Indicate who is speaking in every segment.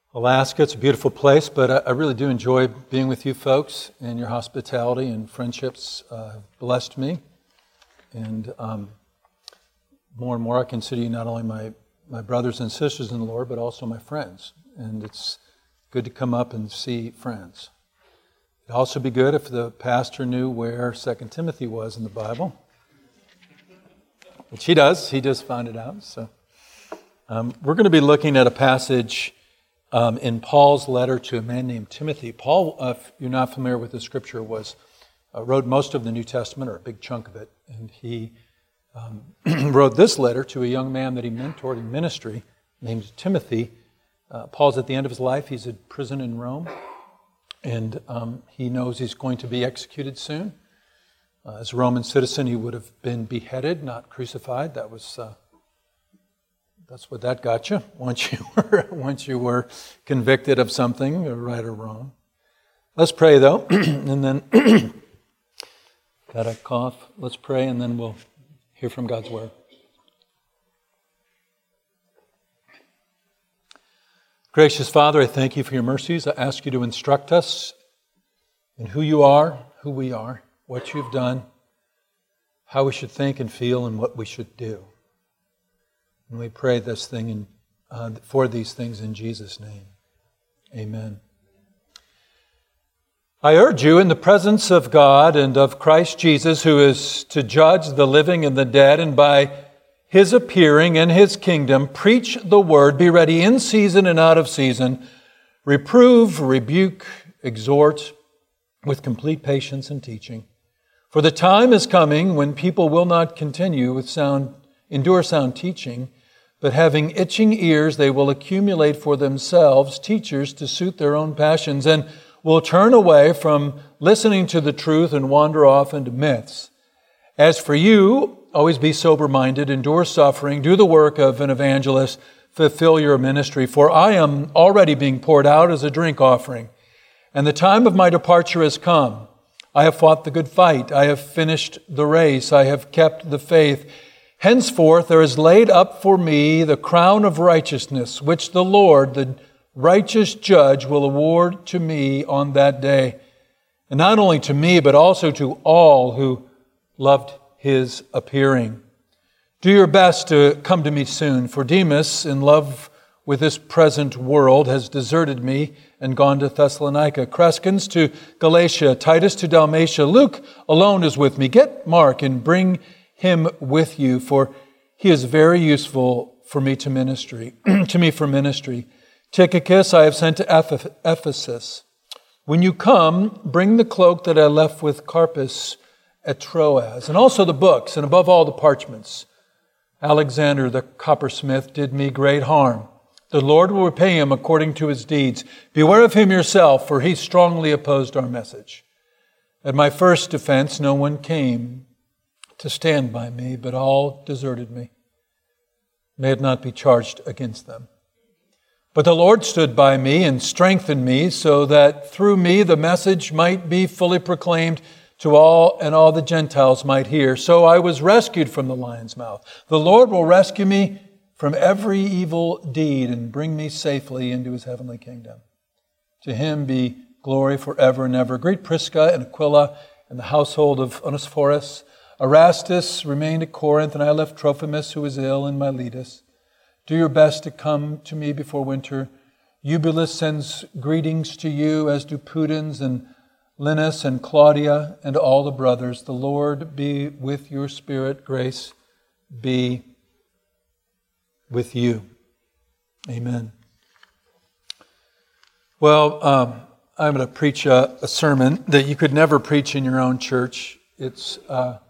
Speaker 1: Alaska. It's a beautiful place, but I really do enjoy being with you folks, and your hospitality and friendships have blessed me. And more and more I consider you not only my brothers and sisters in the Lord, but also my friends. And it's good to come up and see friends. It'd also be good if the pastor knew where 2 Timothy was in the Bible. Which he does. He just found it out. So we're going to be looking at a passage in Paul's letter to a man named Timothy. Paul, if you're not familiar with the scripture, wrote most of the New Testament, or a big chunk of it. And he wrote this letter to a young man that he mentored in ministry named Timothy. Paul's at the end of his life. He's in prison in Rome. And he knows he's going to be executed soon. As a Roman citizen, he would have been beheaded, not crucified. That's what that got you once you were convicted of something, right or wrong. Let's pray, though, and then got a cough. Let's pray, and then we'll hear from God's word. Gracious Father, I thank you for your mercies. I ask you to instruct us in who you are, who we are, what you've done, how we should think and feel, and what we should do. And we pray this thing for these things in Jesus' name. Amen. I urge you in the presence of God and of Christ Jesus, who is to judge the living and the dead, and by His appearing in His kingdom, preach the word, be ready in season and out of season, reprove, rebuke, exhort with complete patience and teaching. For the time is coming when people will not continue endure sound teaching, but having itching ears, they will accumulate for themselves teachers to suit their own passions, and will turn away from listening to the truth and wander off into myths. As for you, always be sober-minded, endure suffering, do the work of an evangelist, fulfill your ministry. For I am already being poured out as a drink offering, and the time of my departure has come. I have fought the good fight. I have finished the race. I have kept the faith. Henceforth there is laid up for me the crown of righteousness, which the Lord, the righteous judge, will award to me on that day. And not only to me, but also to all who loved His appearing. Do your best to come to me soon, for Demas, in love with this present world, has deserted me and gone to Thessalonica. Crescens to Galatia, Titus to Dalmatia. Luke alone is with me. Get Mark and bring him with you, for he is very useful for me to ministry, to me for ministry. Tychicus I have sent to Ephesus. When you come, bring the cloak that I left with Carpus at Troas, and also the books, and above all the parchments. Alexander the coppersmith did me great harm. The Lord will repay him according to his deeds. Beware of him yourself, for he strongly opposed our message. At my first defense, no one came to stand by me, but all deserted me. May it not be charged against them. But the Lord stood by me and strengthened me, so that through me the message might be fully proclaimed to all, and all the Gentiles might hear. So I was rescued from the lion's mouth. The Lord will rescue me from every evil deed and bring me safely into His heavenly kingdom. To Him be glory forever and ever. Greet Prisca and Aquila and the household of Onesiphorus. Erastus remained at Corinth, and I left Trophimus, who was ill, in Miletus. Do your best to come to me before winter. Eubulus sends greetings to you, as do Pudens and Linus and Claudia and all the brothers. The Lord be with your spirit. Grace be with you. Amen. Well, I'm going to preach a sermon that you could never preach in your own church. It's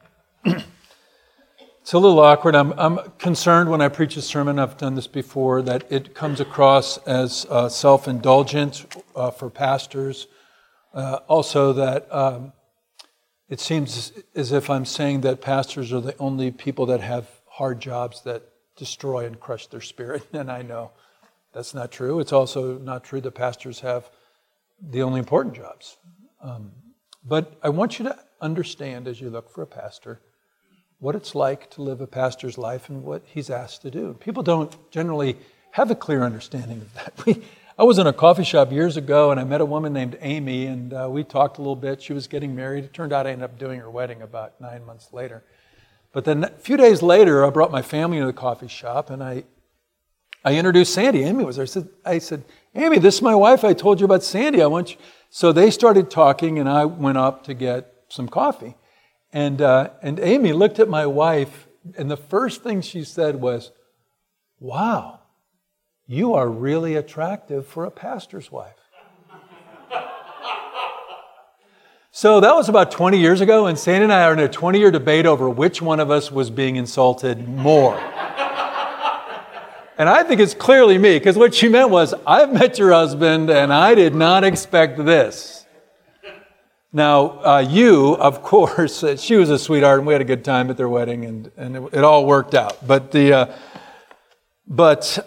Speaker 1: it's a little awkward. I'm concerned when I preach a sermon, I've done this before, that it comes across as self-indulgent for pastors. Also that it seems as if I'm saying that pastors are the only people that have hard jobs that destroy and crush their spirit. And I know that's not true. It's also not true that pastors have the only important jobs. But I want you to understand, as you look for a pastor, what it's like to live a pastor's life and what he's asked to do. People don't generally have a clear understanding of that. I was in a coffee shop years ago, and I met a woman named Amy, and we talked a little bit. She was getting married. It turned out I ended up doing her wedding about 9 months later. But then a few days later, I brought my family to the coffee shop, and I introduced Sandy. Amy was there. I said, Amy, this is my wife. I told you about Sandy. I want you. So they started talking, and I went up to get some coffee. And Amy looked at my wife, and the first thing she said was, wow, you are really attractive for a pastor's wife. So that was about 20 years ago, and Sandy and I are in a 20-year debate over which one of us was being insulted more. And I think it's clearly me, because what she meant was, I've met your husband, and I did not expect this. Now, you, of course, she was a sweetheart, and we had a good time at their wedding, and it all worked out. But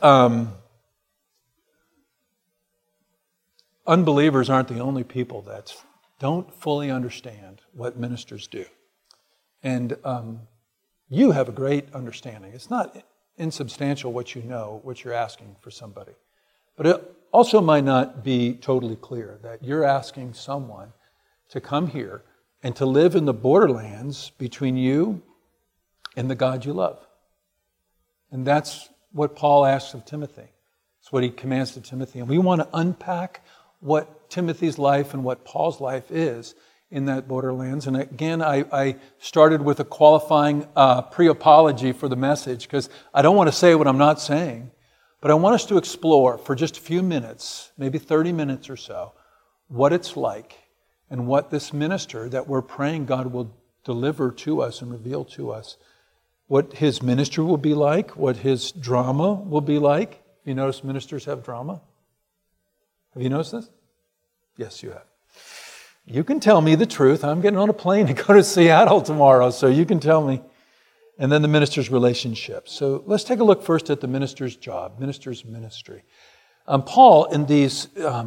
Speaker 1: unbelievers aren't the only people that don't fully understand what ministers do. And you have a great understanding. It's not insubstantial what you know, what you're asking for somebody. But it also might not be totally clear that you're asking someone to come here and to live in the borderlands between you and the God you love. And that's what Paul asks of Timothy. It's what he commands to Timothy. And we want to unpack what Timothy's life and what Paul's life is in that borderlands. And again, I started with a qualifying pre-apology for the message, because I don't want to say what I'm not saying, but I want us to explore for just a few minutes, maybe 30 minutes or so, what it's like and what this minister that we're praying God will deliver to us and reveal to us, what his ministry will be like, what his drama will be like. You notice ministers have drama? Have you noticed this? Yes, you have. You can tell me the truth. I'm getting on a plane to go to Seattle tomorrow, so you can tell me. And then the minister's relationship. So let's take a look first at the minister's job, minister's ministry. Paul, in these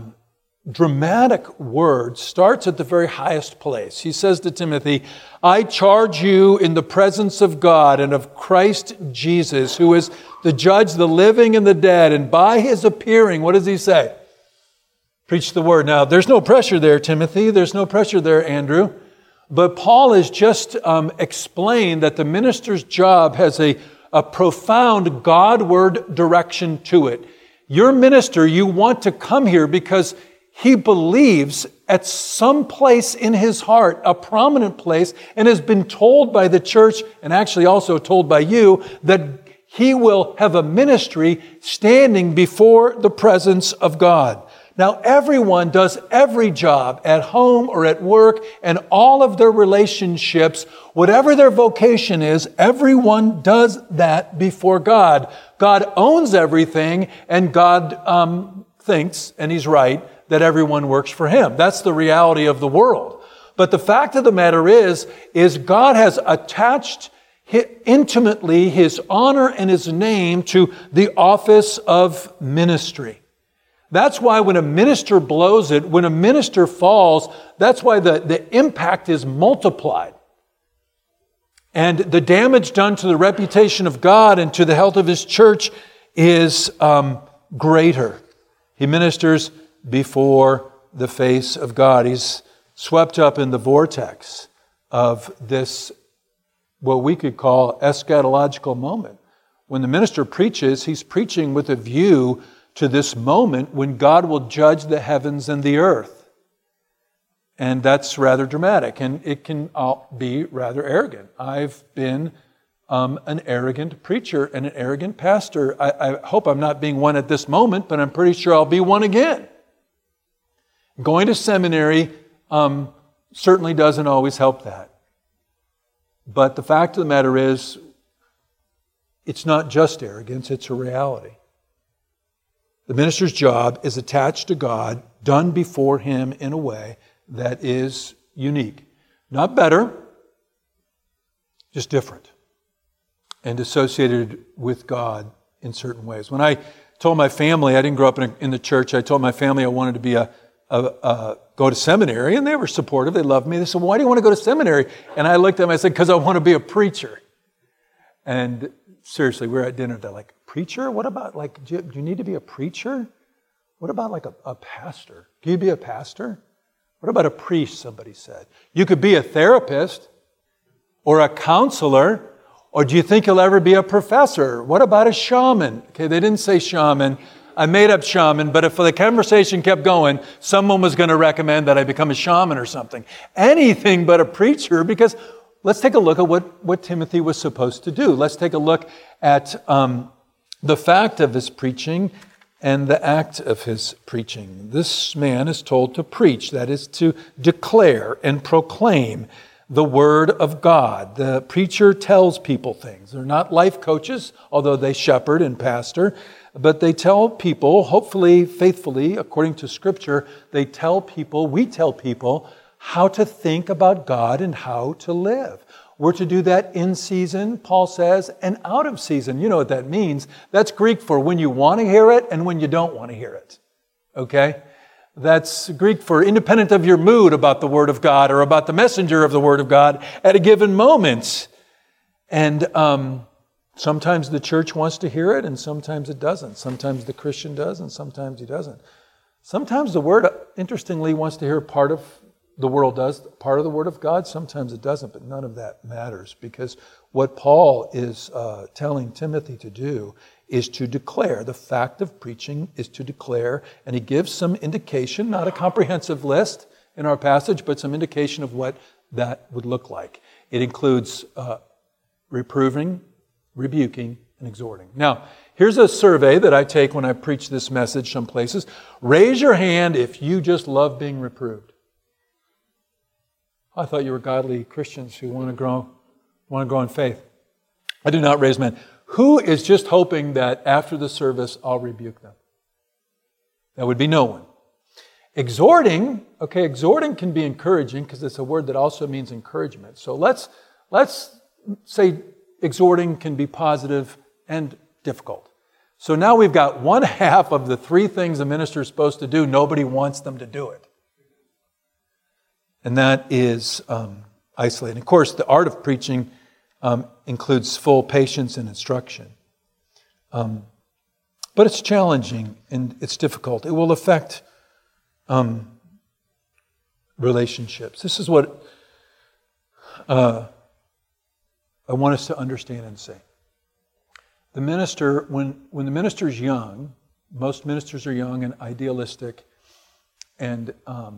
Speaker 1: dramatic words, starts at the very highest place. He says to Timothy, I charge you in the presence of God and of Christ Jesus, who is the judge, the living and the dead, and by his appearing, what does he say? Preach the word. Now, there's no pressure there, Timothy. There's no pressure there, Andrew. But Paul has just explained that the minister's job has a profound Godward direction to it. Your minister, you want to come here because he believes at some place in his heart, a prominent place, and has been told by the church, and actually also told by you, that he will have a ministry standing before the presence of God. Now, everyone does every job at home or at work, and all of their relationships, whatever their vocation is, everyone does that before God. God owns everything, and God thinks, and he's right, that everyone works for him. That's the reality of the world. But the fact of the matter is God has attached intimately his honor and his name to the office of ministry. That's why when a minister blows it, when a minister falls, that's why the impact is multiplied. And the damage done to the reputation of God and to the health of his church is greater. He ministers before the face of God. He's swept up in the vortex of this, what we could call eschatological moment. When the minister preaches, he's preaching with a view to this moment when God will judge the heavens and the earth. And that's rather dramatic, and it can be rather arrogant. I've been an arrogant preacher and an arrogant pastor. I hope I'm not being one at this moment, but I'm pretty sure I'll be one again. Going to seminary certainly doesn't always help that. But the fact of the matter is, it's not just arrogance, it's a reality. The minister's job is attached to God, done before him in a way that is unique. Not better, just different. And associated with God in certain ways. When I told my family, I didn't grow up in the church, I told my family I wanted to be go to seminary, and they were supportive, they loved me. They said, why do you want to go to seminary? And I looked at them, I said, because I want to be a preacher. And seriously, we were at dinner, they're like, preacher? What about, do you need to be a preacher? What about like a pastor? Can you be a pastor? What about a priest, somebody said? You could be a therapist or a counselor, or do you think you'll ever be a professor? What about a shaman? Okay, they didn't say shaman. I made up shaman, but if the conversation kept going, someone was going to recommend that I become a shaman or something. Anything but a preacher, because let's take a look at what Timothy was supposed to do. Let's take a look at the fact of his preaching and the act of his preaching. This man is told to preach, that is to declare and proclaim the Word of God. The preacher tells people things. They're not life coaches, although they shepherd and pastor, but they tell people, hopefully faithfully, according to Scripture, we tell people how to think about God and how to live. We're to do that in season, Paul says, and out of season. You know what that means. That's Greek for when you want to hear it and when you don't want to hear it. Okay? That's Greek for independent of your mood about the Word of God or about the messenger of the Word of God at a given moment. And sometimes the church wants to hear it and sometimes it doesn't. Sometimes the Christian does and sometimes he doesn't. Sometimes the Word, interestingly, wants to hear part of the world does, part of the Word of God. Sometimes it doesn't, but none of that matters, because what Paul is telling Timothy to do is to declare. The fact of preaching is to declare, and he gives some indication, not a comprehensive list in our passage, but some indication of what that would look like. It includes reproving, rebuking, and exhorting. Now, here's a survey that I take when I preach this message some places. Raise your hand if you just love being reproved. I thought you were godly Christians who want to grow in faith. I do not raise my hand. Who is just hoping that after the service I'll rebuke them? That would be no one. Exhorting can be encouraging because it's a word that also means encouragement. So let's say exhorting can be positive and difficult. So now we've got one half of the three things a minister is supposed to do. Nobody wants them to do it. And that is isolating. Of course, the art of preaching includes full patience and instruction. But it's challenging and it's difficult. It will affect relationships. This is what I want us to understand and say. The minister, when the minister is young, most ministers are young and idealistic and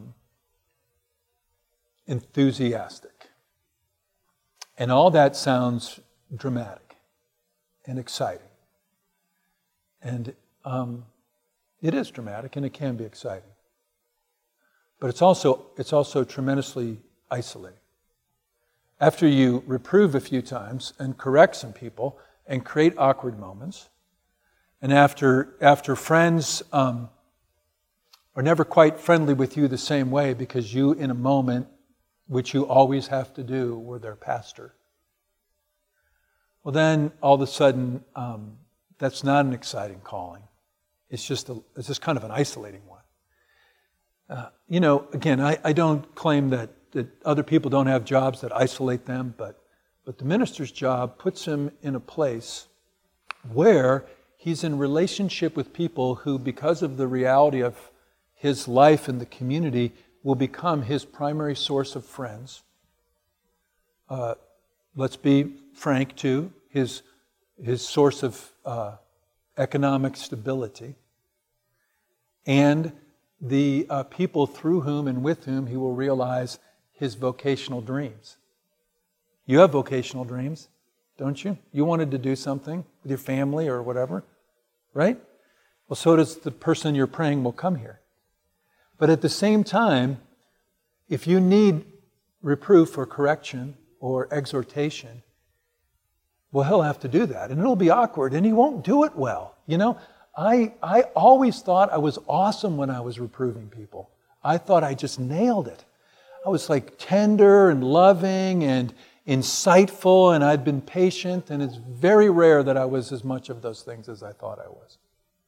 Speaker 1: enthusiastic. And all that sounds dramatic and exciting. And it is dramatic and it can be exciting. But it's also tremendously isolating. After you reprove a few times and correct some people and create awkward moments, and after friends are never quite friendly with you the same way because you, in a moment, which you always have to do, were their pastor. Well, then all of a sudden, that's not an exciting calling. It's just kind of an isolating one. Again, I don't claim that other people don't have jobs that isolate them, but the minister's job puts him in a place where he's in relationship with people who, because of the reality of his life in the community, will become his primary source of friends. Let's be frank too, his source of economic stability, and the people through whom and with whom he will realize his vocational dreams. You have vocational dreams, don't you? You wanted to do something with your family or whatever, right? Well, so does the person you're praying will come here. But at the same time, if you need reproof or correction or exhortation, well, he'll have to do that. And it'll be awkward, and he won't do it well. I always thought I was awesome when I was reproving people. I thought I just nailed it. I was like tender and loving and insightful, and I'd been patient, and it's very rare that I was as much of those things as I thought I was.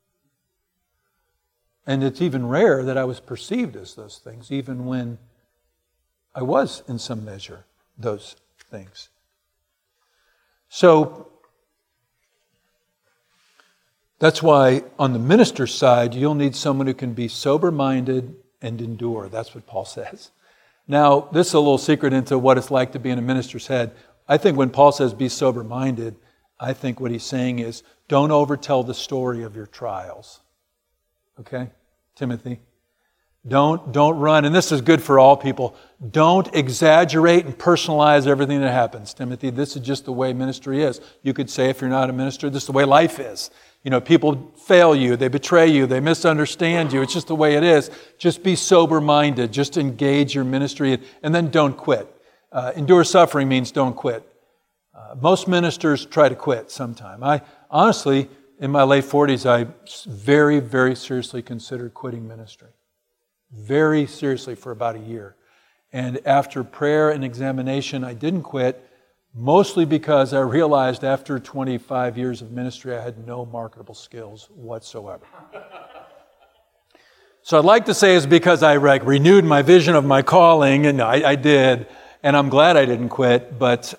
Speaker 1: And it's even rare that I was perceived as those things, even when I was, in some measure, those things. So, That's why on the minister's side, you'll need someone who can be sober-minded and endure. That's what Paul says. Now, this is a little secret into what it's like to be in a minister's head. I think when Paul says be sober-minded, I think what he's saying is don't overtell the story of your trials. Okay, Timothy? Don't run, and this is good for all people, don't exaggerate and personalize everything that happens, Timothy. This is just the way ministry is. You could say if you're not a minister, this is the way life is. You know, people fail you, they betray you, they misunderstand you. It's just the way it is. Just be sober-minded. Just engage your ministry, and then don't quit. Endure suffering means don't quit. Most ministers try to quit sometime. I honestly, in my late 40s, I very, very seriously considered quitting ministry. Very seriously for about a year. And after prayer and examination, I didn't quit, mostly because I realized after 25 years of ministry, I had no marketable skills whatsoever. So I'd like to say it's because I renewed my vision of my calling, and I did, and I'm glad I didn't quit, but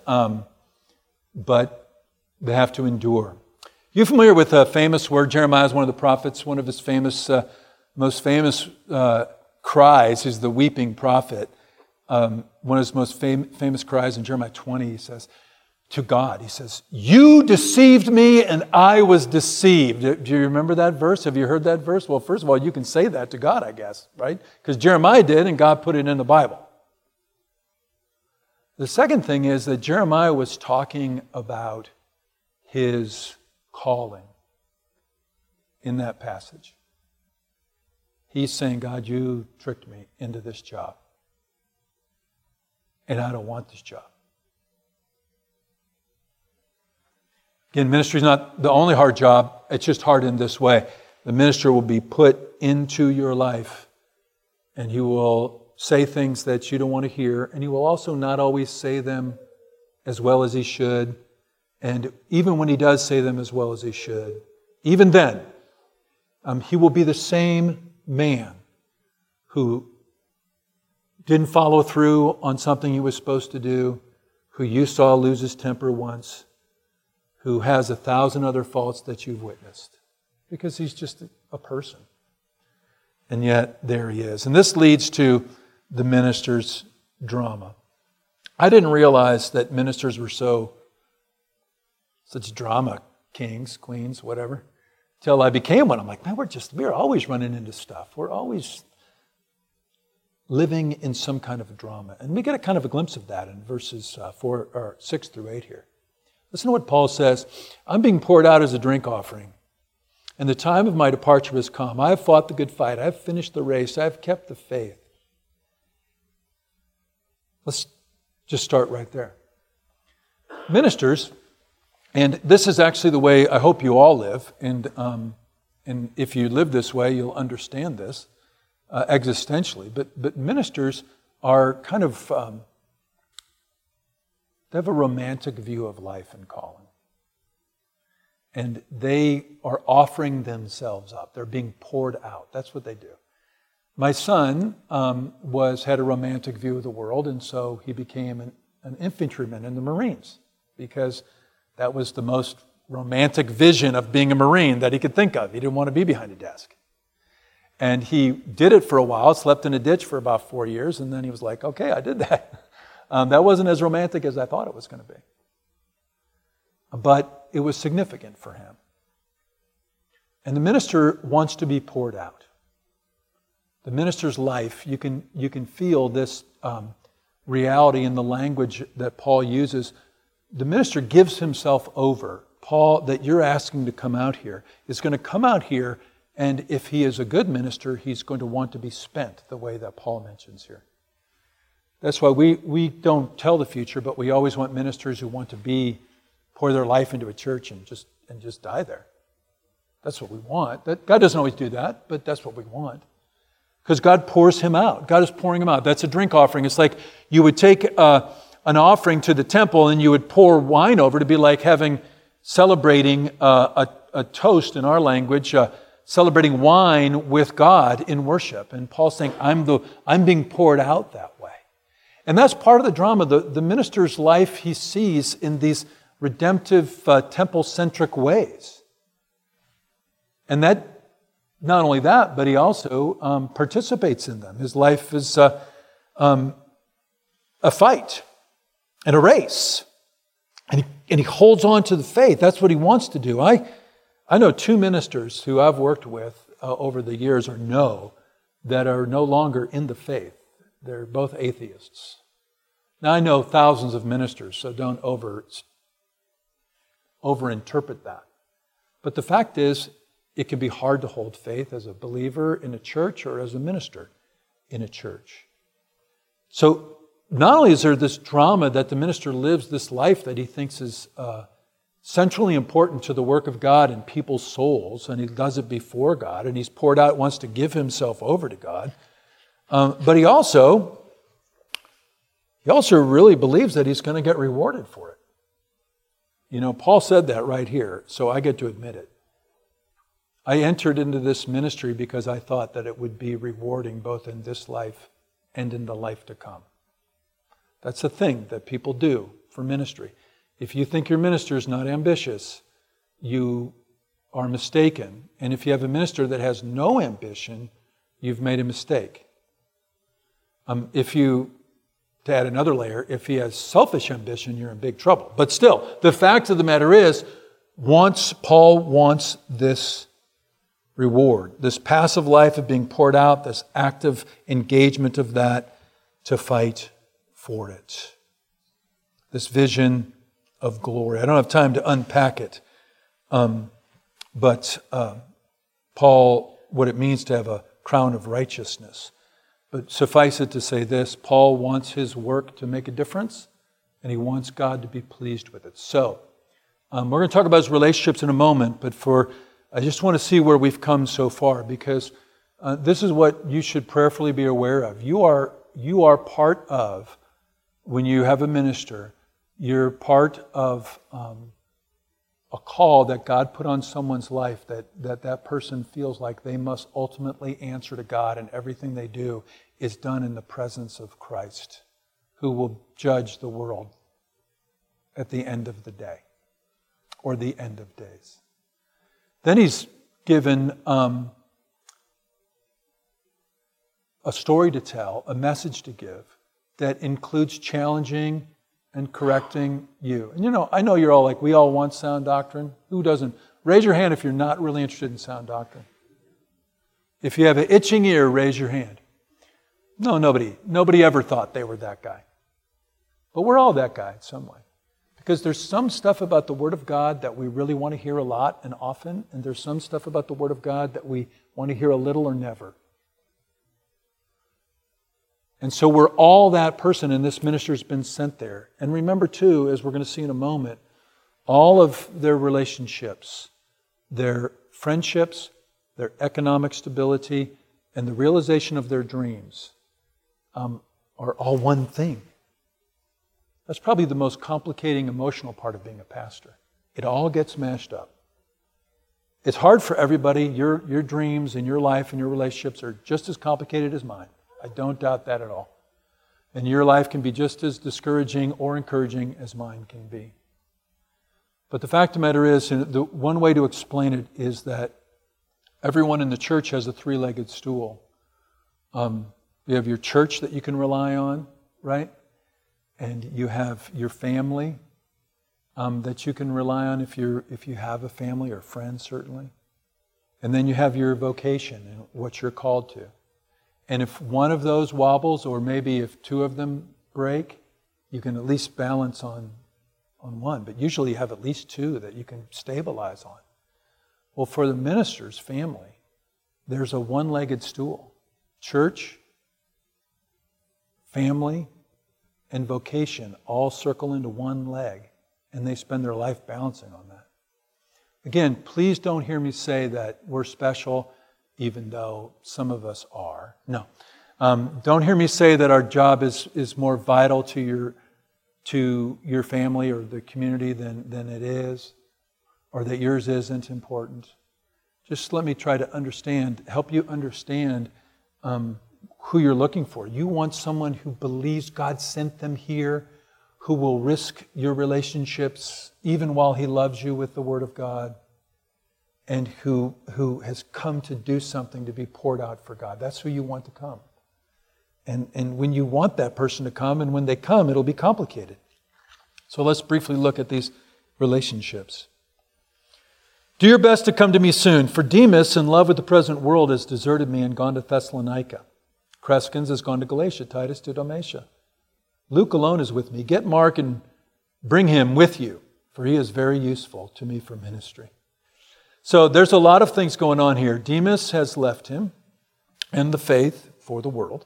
Speaker 1: they have to endure. You familiar with a famous word? Jeremiah is one of the prophets. One of his most famous cries is the weeping prophet. One of his most famous cries in Jeremiah 20, he says, to God, he says, "You deceived me and I was deceived." Do you remember that verse? Have you heard that verse? Well, first of all, you can say that to God, I guess, right? Because Jeremiah did and God put it in the Bible. The second thing is that Jeremiah was talking about his calling in that passage. He's saying, God, you tricked me into this job. And I don't want this job. Again, ministry is not the only hard job. It's just hard in this way. The minister will be put into your life, and he will say things that you don't want to hear, and he will also not always say them as well as he should. And even when he does say them as well as he should, even then, he will be the same man who didn't follow through on something he was supposed to do, who you saw lose his temper once, who has 1,000 other faults that you've witnessed, because he's just a person. And yet, there he is. And this leads to the minister's drama. I didn't realize that ministers were such drama kings, queens, whatever, till I became one. I'm like, man, we're always running into stuff. We're always living in some kind of a drama. And we get a kind of a glimpse of that in verses 6 through 8 here. Listen to what Paul says. I'm being poured out as a drink offering, and the time of my departure has come. I have fought the good fight. I have finished the race. I have kept the faith. Let's just start right there. Ministers, and this is actually the way I hope you all live, and if you live this way, you'll understand this existentially. But ministers are kind of, they have a romantic view of life and calling. And they are offering themselves up. They're being poured out. That's what they do. My son had a romantic view of the world, and so he became an infantryman in the Marines, because that was the most romantic vision of being a Marine that he could think of. He didn't want to be behind a desk. And he did it for a while, slept in a ditch for about 4 years, and then he was like, okay, I did that. That wasn't as romantic as I thought it was going to be. But it was significant for him. And the minister wants to be poured out. The minister's life, you can feel this reality in the language that Paul uses. The minister gives himself over. Paul, that you're asking to come out here, is going to come out here, and if he is a good minister, he's going to want to be spent the way that Paul mentions here. That's why we don't tell the future, but we always want ministers who want to pour their life into a church and just die there. That's what we want. God doesn't always do that, but that's what we want. Because God pours him out. God is pouring him out. That's a drink offering. It's like you would take an offering to the temple and you would pour wine over to be like celebrating a toast in our language, celebrating wine with God in worship. And Paul's saying, I'm being poured out that way. And that's part of the drama. The minister's life he sees in these redemptive, temple-centric ways. And that, not only that, but he also participates in them. His life is a fight and a race. And he holds on to the faith. That's what he wants to do. I know 2 ministers who I've worked with over the years or know that are no longer in the faith. They're both atheists. Now I know thousands of ministers, so don't overinterpret that. But the fact is, it can be hard to hold faith as a believer in a church or as a minister in a church. So not only is there this drama that the minister lives this life that he thinks is centrally important to the work of God in people's souls, and he does it before God, and he's poured out, wants to give himself over to God, but he also really believes that he's going to get rewarded for it. You know, Paul said that right here, so I get to admit it. I entered into this ministry because I thought that it would be rewarding both in this life and in the life to come. That's the thing that people do for ministry. If you think your minister is not ambitious, you are mistaken. And if you have a minister that has no ambition, you've made a mistake. To add another layer, if he has selfish ambition, you're in big trouble. But still, the fact of the matter is, Paul wants this reward, this passive life of being poured out, this active engagement of that to fight for it. This vision of glory. I don't have time to unpack it, but Paul, what it means to have a crown of righteousness. But suffice it to say this, Paul wants his work to make a difference, and he wants God to be pleased with it. So, we're going to talk about his relationships in a moment, but I just want to see where we've come so far, because this is what you should prayerfully be aware of. You are part of, when you have a minister, you're part of a call that God put on someone's life that person feels like they must ultimately answer to God, and everything they do is done in the presence of Christ, who will judge the world at the end of the day, or the end of days. Then he's given a story to tell, a message to give, that includes challenging and correcting you. And I know you're all like, we all want sound doctrine. Who doesn't? Raise your hand if you're not really interested in sound doctrine. If you have an itching ear, raise your hand. No, nobody ever thought they were that guy. But we're all that guy in some way. Because there's some stuff about the Word of God that we really want to hear a lot and often, and there's some stuff about the Word of God that we want to hear a little or never. And so we're all that person, and this minister's been sent there. And remember too, as we're going to see in a moment, all of their relationships, their friendships, their economic stability, and the realization of their dreams are all one thing. That's probably the most complicating emotional part of being a pastor. It all gets mashed up. It's hard for everybody. Your dreams and your life and your relationships are just as complicated as mine. I don't doubt that at all. And your life can be just as discouraging or encouraging as mine can be. But the fact of the matter is, the one way to explain it is that everyone in the church has a three-legged stool. You have your church that you can rely on, right? And you have your family that you can rely on if you have a family or friends, certainly. And then you have your vocation and what you're called to. And if one of those wobbles, or maybe if two of them break, you can at least balance on one. But usually you have at least two that you can stabilize on. Well, for the minister's family, there's a one-legged stool. Church, family, and vocation all circle into one leg, and they spend their life balancing on that. Again, please don't hear me say that we're special, even though some of us are. No. Don't hear me say that our job is more vital to your family or the community than it is, or that yours isn't important. Just let me try to help you understand who you're looking for. You want someone who believes God sent them here, who will risk your relationships even while He loves you with the Word of God, and who has come to do something to be poured out for God. That's who you want to come. And when you want that person to come, and when they come, it'll be complicated. So let's briefly look at these relationships. Do your best to come to me soon, for Demas, in love with the present world, has deserted me and gone to Thessalonica. Crescens has gone to Galatia, Titus to Dalmatia. Luke alone is with me. Get Mark and bring him with you, for he is very useful to me for ministry. So there's a lot of things going on here. Demas has left him and the faith for the world.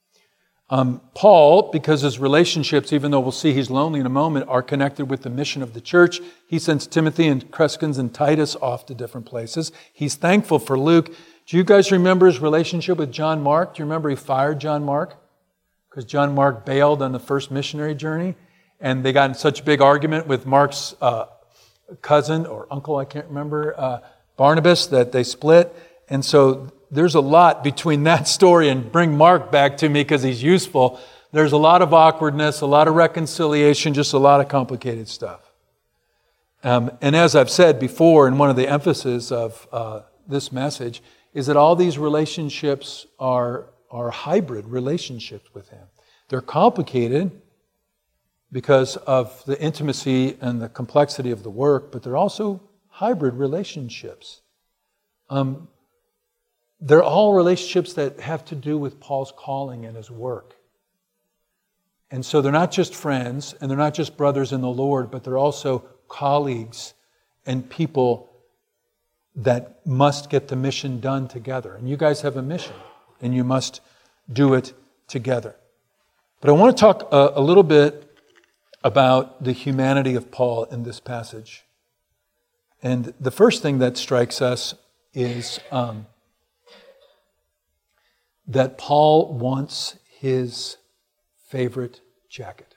Speaker 1: Paul, because his relationships, even though we'll see he's lonely in a moment, are connected with the mission of the church. He sends Timothy and Crescens and Titus off to different places. He's thankful for Luke. Do you guys remember his relationship with John Mark? Do you remember he fired John Mark? Because John Mark bailed on the first missionary journey. And they got in such a big argument with Mark's cousin or uncle, I can't remember, Barnabas, that they split. And so there's a lot between that story and bring Mark back to me because he's useful. There's a lot of awkwardness, a lot of reconciliation, just a lot of complicated stuff. And as I've said before, and one of the emphasis of this message is that all these relationships are hybrid relationships with him. They're complicated because of the intimacy and the complexity of the work, but they're also hybrid relationships. They're all relationships that have to do with Paul's calling and his work. And so they're not just friends, and they're not just brothers in the Lord, but they're also colleagues and people that must get the mission done together. And you guys have a mission, and you must do it together. But I want to talk a little bit about the humanity of Paul in this passage. And the first thing that strikes us is that Paul wants his favorite jacket.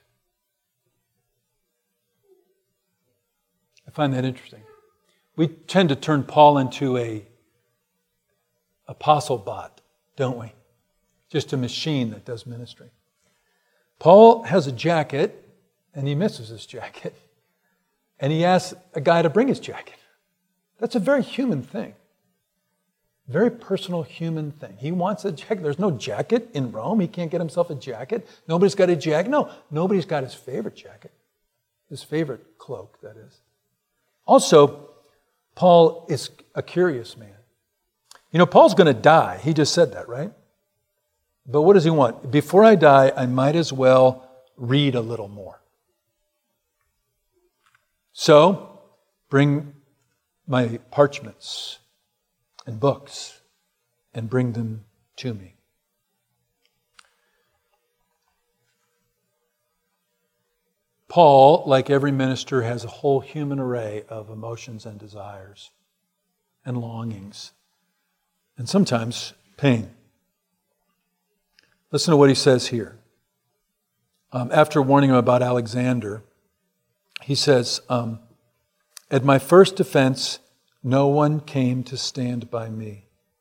Speaker 1: I find that interesting. We tend to turn Paul into a apostle bot, don't we? Just a machine that does ministry. Paul has a jacket, and he misses his jacket. And he asks a guy to bring his jacket. That's a very human thing. Very personal human thing. He wants a jacket. There's no jacket in Rome. He can't get himself a jacket. Nobody's got a jacket. No, nobody's got his favorite jacket. His favorite cloak, that is. Also, Paul is a curious man. You know, Paul's going to die. He just said that, right? But what does he want? Before I die, I might as well read a little more. So, bring my parchments and books and bring them to me. Paul, like every minister, has a whole human array of emotions and desires and longings, and sometimes pain. Listen to what he says here. After warning him about Alexander, he says, at my first defense, no one came to stand by me.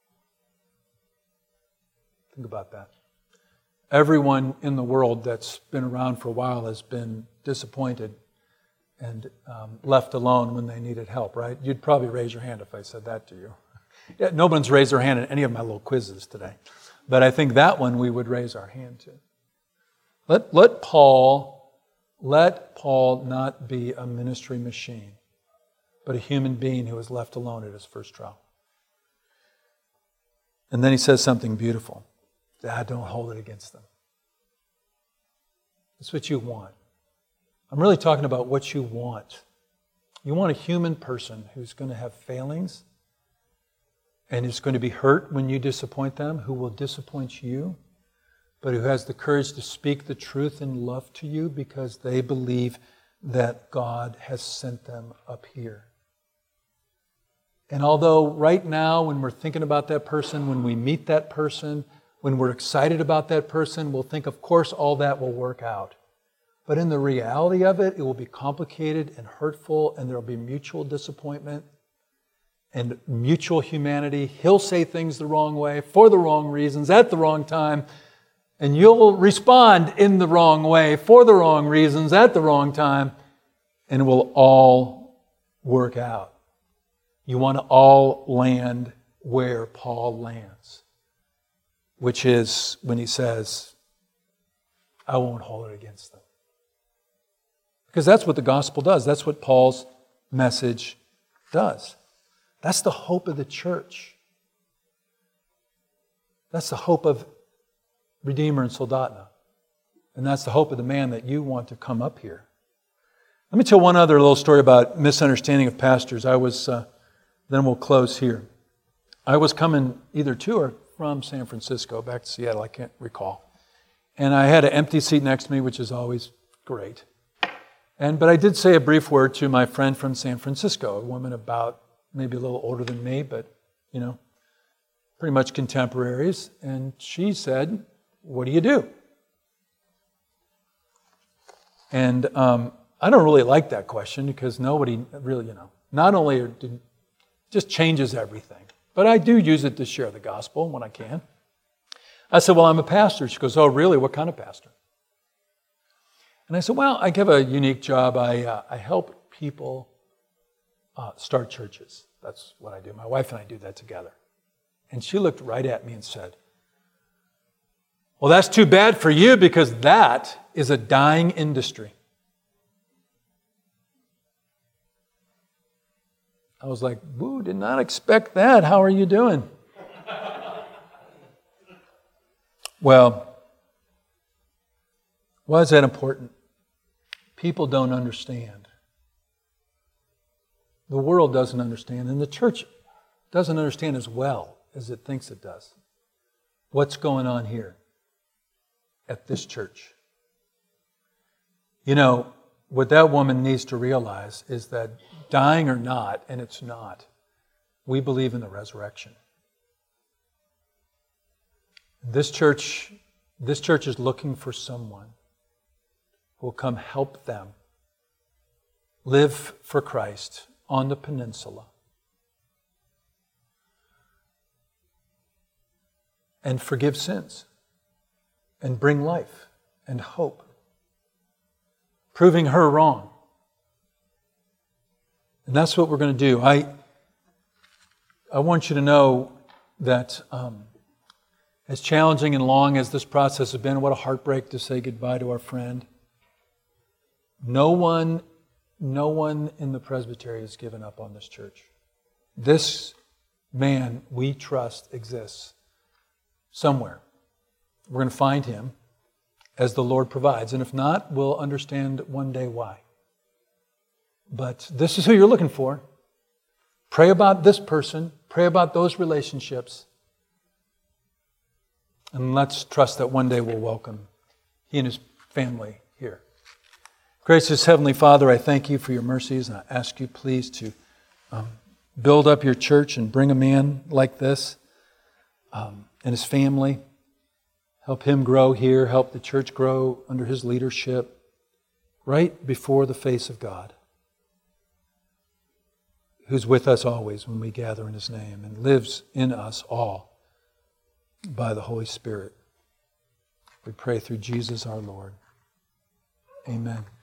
Speaker 1: Think about that. Everyone in the world that's been around for a while has been disappointed and left alone when they needed help, right? You'd probably raise your hand if I said that to you. Yeah, no one's raised their hand in any of my little quizzes today. But I think that one we would raise our hand to. Let Paul not be a ministry machine, but a human being who was left alone at his first trial. And then he says something beautiful. Dad, don't hold it against them. That's what you want. I'm really talking about what you want. You want a human person who's going to have failings and is going to be hurt when you disappoint them, who will disappoint you, but who has the courage to speak the truth in love to you because they believe that God has sent them up here. And although right now, when we're thinking about that person, when we meet that person, when we're excited about that person, we'll think, of course, all that will work out. But in the reality of it, it will be complicated and hurtful, and there will be mutual disappointment and mutual humanity. He'll say things the wrong way, for the wrong reasons, at the wrong time, and you'll respond in the wrong way, for the wrong reasons, at the wrong time, and it will all work out. You want to all land where Paul lands, which is when he says, I won't hold it against them. Because that's what the gospel does. That's what Paul's message does. That's the hope of the church. That's the hope of Redeemer and Soldotna. And that's the hope of the man that you want to come up here. Let me tell one other little story about misunderstanding of pastors. Then we'll close here. I was coming either to or from San Francisco, back to Seattle, I can't recall. And I had an empty seat next to me, which is always great. But I did say a brief word to my friend from San Francisco, a woman about maybe a little older than me, but, pretty much contemporaries. And she said, what do you do? And I don't really like that question because nobody really, not only just changes everything, but I do use it to share the gospel when I can. I said, well, I'm a pastor. She goes, oh, really? What kind of pastor? And I said, well, I give a unique job. I help people start churches. That's what I do. My wife and I do that together. And she looked right at me and said, well, that's too bad for you because that is a dying industry. I was like, woo, did not expect that. How are you doing? Well, why is that important? People don't understand. The world doesn't understand, and the church doesn't understand as well as it thinks it does. What's going on here at this church? What that woman needs to realize is that dying or not, and it's not, we believe in the resurrection. This church is looking for someone who will come help them live for Christ on the peninsula and forgive sins and bring life and hope, proving her wrong. And that's what we're going to do. I want you to know that as challenging and long as this process has been, what a heartbreak to say goodbye to our friend. No one in the presbytery has given up on this church. This man we trust exists somewhere. We're going to find him as the Lord provides. And if not, we'll understand one day why. But this is who you're looking for. Pray about this person. Pray about those relationships. And let's trust that one day we'll welcome he and his family here. Gracious Heavenly Father, I thank you for your mercies, and I ask you please to build up your church and bring a man like this and his family. Help him grow here. Help the church grow under his leadership right before the face of God, who's with us always when we gather in his name and lives in us all by the Holy Spirit. We pray through Jesus our Lord. Amen.